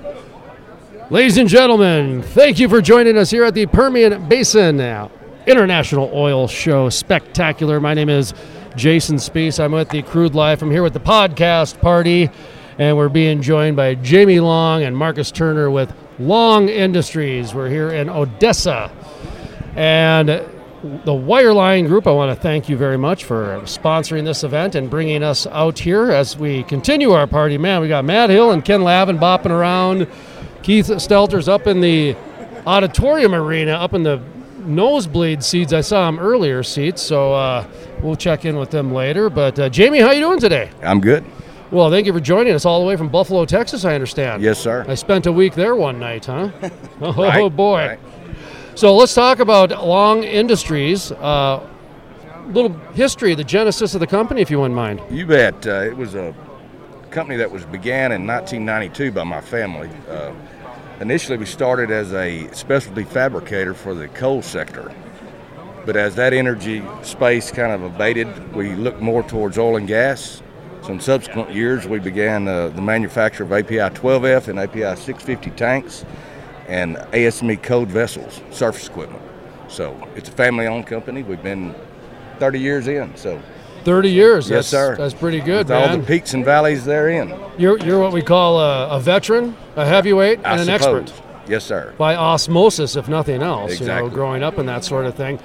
Ladies and gentlemen, thank you for joining us here at the Permian Basin International Oil Show Spectacular. My name is Jason Spees. I'm with the Crude Life. I'm here with the podcast party, and we're being joined by Jamie Long and Marcus Turner with Long Industries. We're here in Odessa. And the Wireline Group, I want to thank you very much for sponsoring this event and bringing us out here as we continue our party. Man, we got Matt Hill and Ken Lavin bopping around. Keith Stelter's up in the auditorium arena, up in the nosebleed seats. I saw him earlier seats, so we'll check in with them later. But Jamie, how you doing today? I'm good. Well, thank you for joining us all the way from Buffalo, Texas, I understand. Yes, sir. I spent a week there one night, huh? Right, boy. right. So let's talk about Long Industries. Little history, the genesis of the company, if you wouldn't mind. You bet. It was a company that began in 1992 by my family. Initially, we started as a specialty fabricator for the coal sector. But as that energy space kind of abated, we looked more towards oil and gas. So in subsequent years, we began the manufacture of API 12F and API 650 tanks and ASME code vessels, surface equipment. So it's a family-owned company. We've been 30 years in. So 30 years. Yes, sir. That's pretty good, with man. all the peaks and valleys therein. You're what we call a veteran, a heavyweight, and an expert. Yes, sir. By osmosis, if nothing else. Exactly. Growing up in that sort of thing.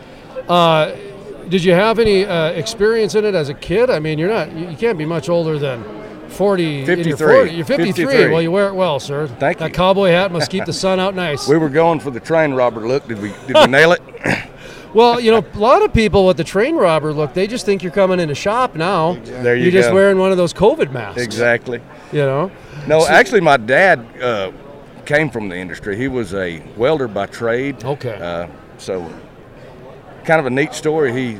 Did you have any experience in it as a kid? I mean, you can't be much older than 40. 53. You're 53. Well, you wear it well, sir. Thank you. That cowboy hat must keep the sun out nice. We were going for the train robber look. Did we nail it? Well, a lot of people with the train robber look, they just think you're coming in a shop now. There you You're go. just wearing one of those COVID masks. Exactly. No, actually, my dad came from the industry. He was a welder by trade. Okay. So kind of a neat story. He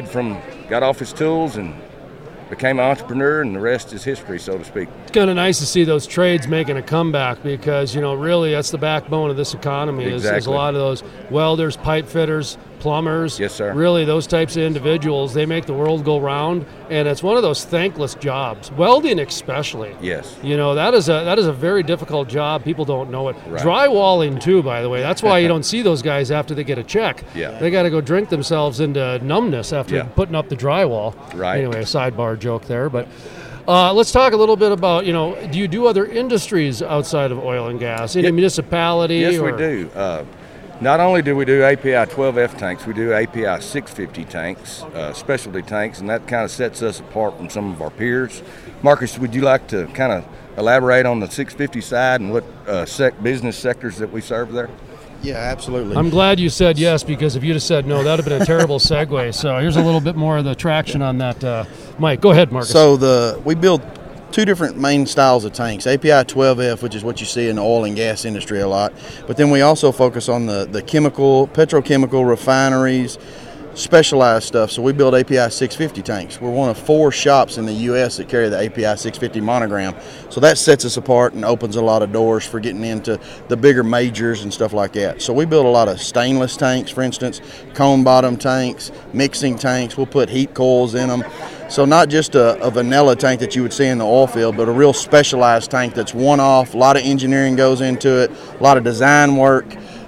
got off his tools and became an entrepreneur, and the rest is history, so to speak. It's kind of nice to see those trades making a comeback because, really that's the backbone of this economy. Exactly. Is a lot of those welders, pipe fitters, plumbers. Yes, sir. Really, those types of individuals, they make the world go round, and it's one of those thankless jobs. Welding especially. Yes. That is a very difficult job. People don't know it. Right. Drywalling too, by the way. That's why you don't see those guys after they get a check. Yeah. They got to go drink themselves into numbness after putting up the drywall. Right. Anyway, a sidebar joke there, but let's talk a little bit about, do you do other industries outside of oil and gas? Any municipality? Yes, we do. Not only do we do API 12F tanks, we do API 650 tanks, specialty tanks, and that kind of sets us apart from some of our peers. Marcus, would you like to kind of elaborate on the 650 side and what business sectors that we serve there? Yeah, absolutely. I'm glad you said yes, because if you'd have said no, that would have been a terrible segue. So here's a little bit more of the traction on that. Mike, go ahead, Marcus. So we build two different main styles of tanks. API 12F, which is what you see in the oil and gas industry a lot. But then we also focus on the petrochemical refineries, specialized stuff. So we build API 650 tanks. We're one of 4 shops in the U.S. that carry the API 650 monogram. So that sets us apart and opens a lot of doors for getting into the bigger majors and stuff like that. So we build a lot of stainless tanks, for instance, cone bottom tanks, mixing tanks. We'll put heat coils in them. So not just a vanilla tank that you would see in the oil field, but a real specialized tank that's one-off. A lot of engineering goes into it, a lot of design work,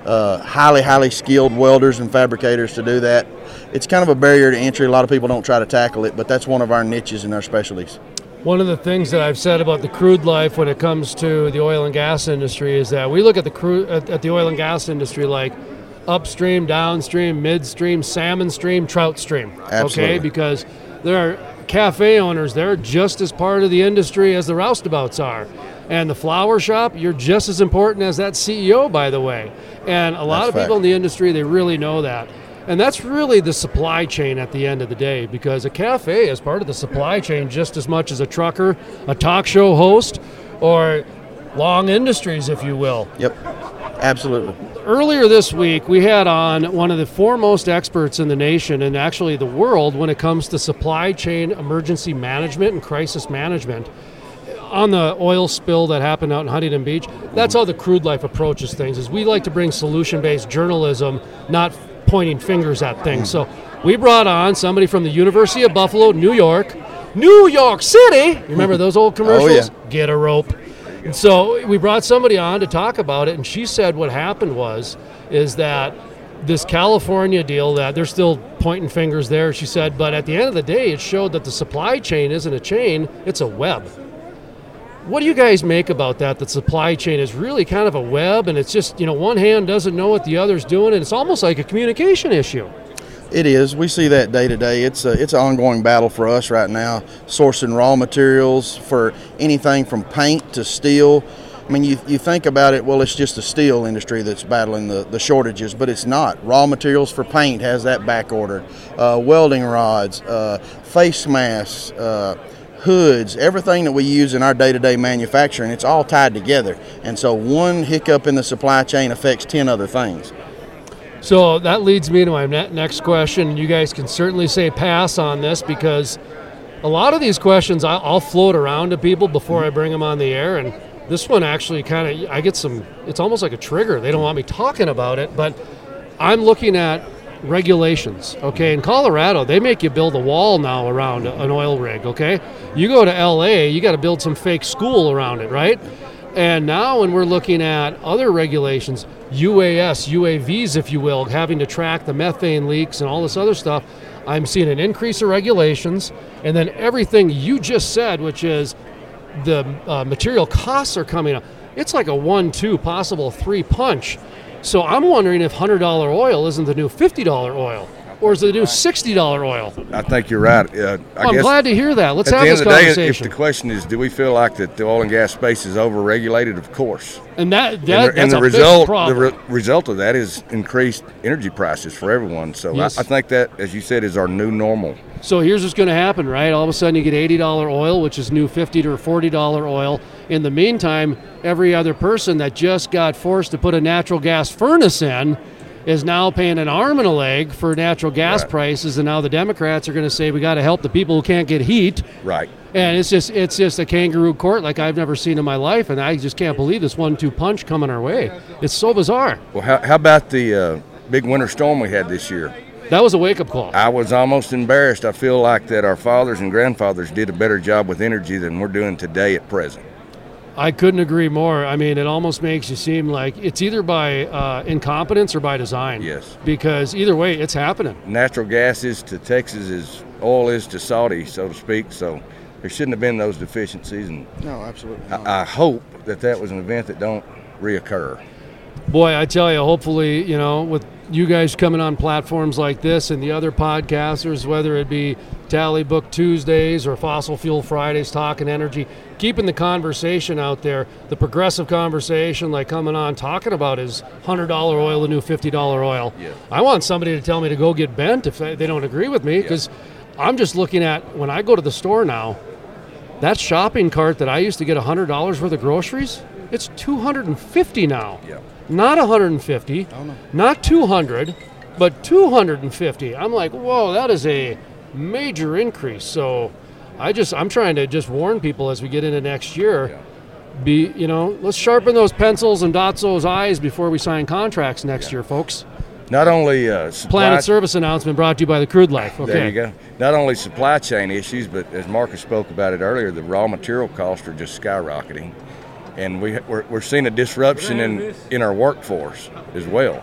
highly skilled welders and fabricators to do that. It's kind of a barrier to entry. A lot of people don't try to tackle it, but that's one of our niches and our specialties. One of the things that I've said about the crude life when it comes to the oil and gas industry is that we look at the oil and gas industry like upstream, downstream, midstream, salmon stream, trout stream. Absolutely. Okay, because there are cafe owners, they're just as part of the industry as the roustabouts are. And the flower shop, you're just as important as that CEO, by the way. And a lot of people in the industry, they really know that. And that's really the supply chain at the end of the day, because a cafe is part of the supply chain just as much as a trucker, a talk show host, or Long Industries, if you will. Yep, absolutely. Earlier this week, we had on one of the foremost experts in the nation and actually the world when it comes to supply chain emergency management and crisis management. On the oil spill that happened out in Huntington Beach, that's how the Crude Life approaches things, is we like to bring solution-based journalism, not pointing fingers at things. So we brought on somebody from the University of Buffalo, New York City. You remember those old commercials? Oh, yeah. Get a rope. go. So we brought somebody on to talk about it, and she said what happened is that this California deal, that they're still pointing fingers there, she said, but at the end of the day, it showed that the supply chain isn't a chain, it's a web. What do you guys make about that? The supply chain is really kind of a web, and it's just, one hand doesn't know what the other's doing, and it's almost like a communication issue. It is. We see that day to day. It's an ongoing battle for us right now, sourcing raw materials for anything from paint to steel. I mean, you think about it, well, it's just the steel industry that's battling the shortages, but it's not. Raw materials for paint has that back ordered. Welding rods, face masks, hoods, everything that we use in our day-to-day manufacturing, it's all tied together. And so one hiccup in the supply chain affects 10 other things. So that leads me to my next question. You guys can certainly say pass on this, because a lot of these questions I'll float around to people before I bring them on the air, and this one actually I get some, it's almost like a trigger. They don't want me talking about it, but I'm looking at regulations, okay? In Colorado, they make you build a wall now around an oil rig, okay? You go to LA, you got to build some fake school around it, right? And now when we're looking at other regulations, UAVs, if you will, having to track the methane leaks and all this other stuff, I'm seeing an increase of regulations. And then everything you just said, which is the material costs are coming up. It's like a 1-2, possible 3 punch. So I'm wondering if $100 oil isn't the new $50 oil, or is it the new $60 oil? I think you're right. I'm glad to hear that. Let's have this conversation. At the end of the day, if the question is, do we feel like that the oil and gas space is overregulated? Of course. And that's the a result, big problem. The result of that is increased energy prices for everyone. So yes. I think that, as you said, is our new normal. So here's what's going to happen, right? All of a sudden you get $80 oil, which is new $50 or $40 oil. In the meantime, every other person that just got forced to put a natural gas furnace in is now paying an arm and a leg for natural gas prices, and now the Democrats are going to say we got to help the people who can't get heat. Right. And it's just a kangaroo court like I've never seen in my life, and I just can't believe this 1-2 punch coming our way. It's so bizarre. Well, how about the big winter storm we had this year? That was a wake-up call. I was almost embarrassed. I feel like that our fathers and grandfathers did a better job with energy than we're doing today at present. I couldn't agree more. I mean, it almost makes you seem like it's either by incompetence or by design. Yes. Because either way, it's happening. Natural gas is to Texas as oil is to Saudi, so to speak. So there shouldn't have been those deficiencies. And no, absolutely not. I hope that was an event that don't reoccur. Boy, I tell you, hopefully, with you guys coming on platforms like this and the other podcasters, whether it be Tally Book Tuesdays or Fossil Fuel Fridays, talking energy, keeping the conversation out there, the progressive conversation, like coming on talking about is $100 oil, the new $50 oil. Yeah. I want somebody to tell me to go get bent if they don't agree with me, because I'm just looking at, when I go to the store now, that shopping cart that I used to get $100 worth of groceries, it's $250 now. Yeah. Not $150, not $200, but $250. I'm like, whoa, that is a major increase. So I'm trying to just warn people as we get into next year, let's sharpen those pencils and dot those I's before we sign contracts next year, folks. Not only Planet Service announcement brought to you by the Crude Life. Okay. There you go. Not only supply chain issues, but as Marcus spoke about it earlier, the raw material costs are just skyrocketing. And we're seeing a disruption in our workforce as well.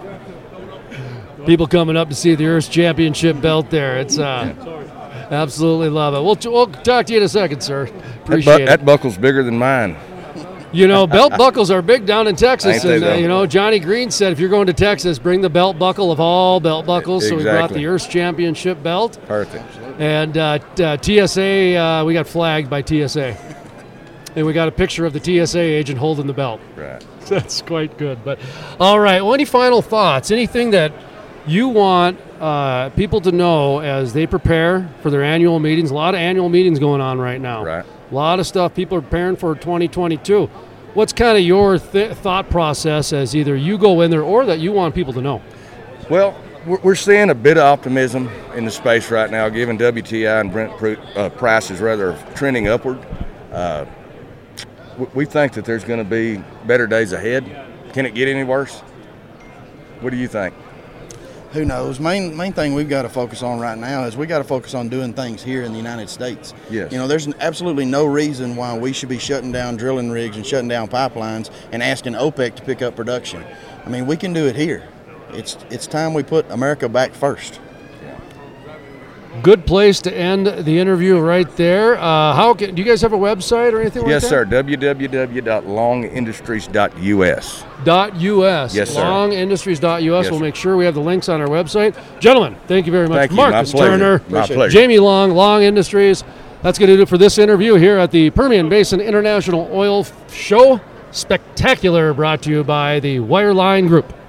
People coming up to see the Earth's Championship belt there. It's absolutely love it. We'll talk to you in a second, sir. Appreciate it. That buckle's bigger than mine. Belt buckles are big down in Texas. Ain't they, And, Johnny Green said if you're going to Texas, bring the belt buckle of all belt buckles. Exactly. So we brought the Earth's Championship belt. Perfect. And TSA, we got flagged by TSA. And we got a picture of the TSA agent holding the belt. Right. That's quite good. But all right, well, any final thoughts? Anything that you want people to know as they prepare for their annual meetings? A lot of annual meetings going on right now. Right. A lot of stuff people are preparing for 2022. What's kind of your thought process as either you go in there or that you want people to know? Well, we're seeing a bit of optimism in the space right now, given WTI and Brent prices rather trending upward. We think that there's going to be better days ahead. Can it get any worse? What do you think? Who knows? Main thing we've got to focus on right now is we got to focus on doing things here in the United States. Yes. You know, there's absolutely no reason why we should be shutting down drilling rigs and shutting down pipelines and asking OPEC to pick up production. I mean, we can do it here. It's time we put America back first. Good place to end the interview right there. Do you guys have a website or anything like that? Yes, sir. www.longindustries.us. .us. Yes, sir. Longindustries.us. Yes, We'll sir. make sure we have the links on our website. Gentlemen, thank you very much. Thank you. My Marcus pleasure. Turner, My pleasure. Jamie Long, Long Industries. That's going to do it for this interview here at the Permian Basin International Oil Show Spectacular, brought to you by the Wireline Group.